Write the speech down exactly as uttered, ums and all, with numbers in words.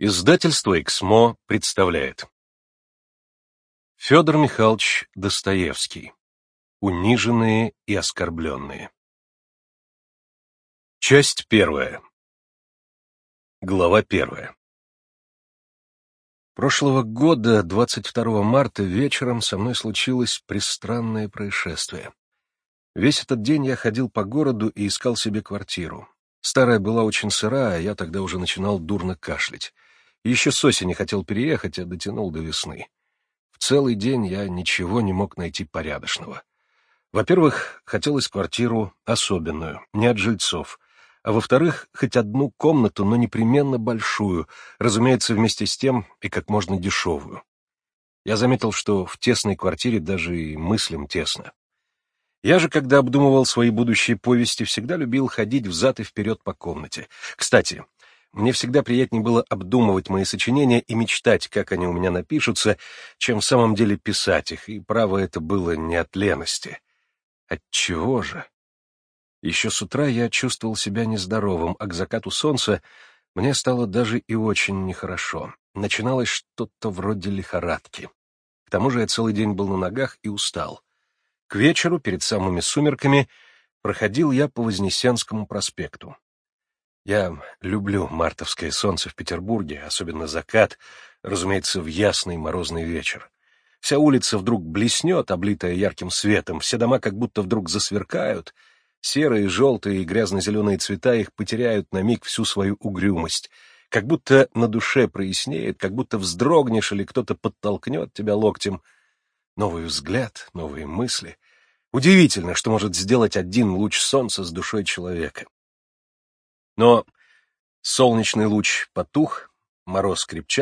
Издательство «Эксмо» представляет. Федор Михайлович Достоевский. Униженные и оскорбленные. Часть первая. Глава первая. Прошлого года, двадцать второго марта, вечером со мной случилось пристранное происшествие. Весь этот день я ходил по городу и искал себе квартиру. Старая была очень сырая, а я тогда уже начинал дурно кашлять. Еще с осени хотел переехать, а дотянул до весны. В целый день я ничего не мог найти порядочного. Во-первых, хотелось квартиру особенную, не от жильцов, а во-вторых, хоть одну комнату, но непременно большую, разумеется, вместе с тем и как можно дешевую. Я заметил, что в тесной квартире даже и мыслям тесно. Я же, когда обдумывал свои будущие повести, всегда любил ходить взад и вперед по комнате. Кстати, мне всегда приятнее было обдумывать мои сочинения и мечтать, как они у меня напишутся, чем в самом деле писать их, и право это было не от лености. Отчего же? Еще с утра я чувствовал себя нездоровым, а к закату солнца мне стало даже и очень нехорошо. Начиналось что-то вроде лихорадки. К тому же я целый день был на ногах и устал. К вечеру, перед самыми сумерками, проходил я по Вознесенскому проспекту. Я люблю мартовское солнце в Петербурге, особенно закат, разумеется, в ясный морозный вечер. Вся улица вдруг блеснет, облитая ярким светом, все дома как будто вдруг засверкают, серые, желтые и грязно-зеленые цвета их потеряют на миг всю свою угрюмость, как будто на душе прояснеет, как будто вздрогнешь или кто-то подтолкнет тебя локтем. Новый взгляд, новые мысли. Удивительно, что может сделать один луч солнца с душой человека. Но солнечный луч потух, мороз крепчал,